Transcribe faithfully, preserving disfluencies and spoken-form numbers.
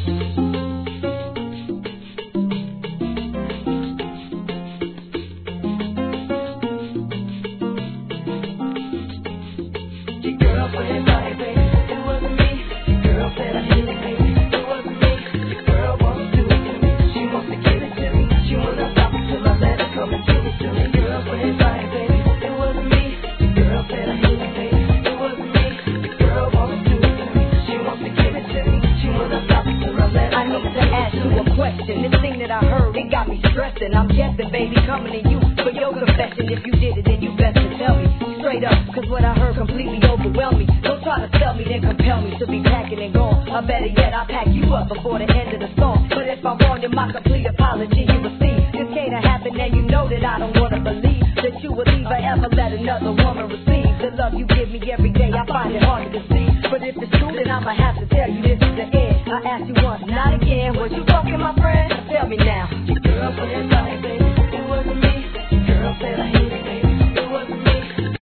I'm guessing, baby, coming to you for your confession. If you did it, then you best to tell me straight up, cause what I heard completely overwhelmed me. Don't try to sell me, then compel me to be packing and gone. Or better yet, I'll pack you up before the end of the song. But if I'm wrong, then my complete apology you receive. This can't have happened, and you know that I don't wanna believe that you would leave or ever let another woman receive the love you give me every day. I find it hard to conceive, but if it's true, then I'ma have to tell you this is the end. I ask you once, not again, what you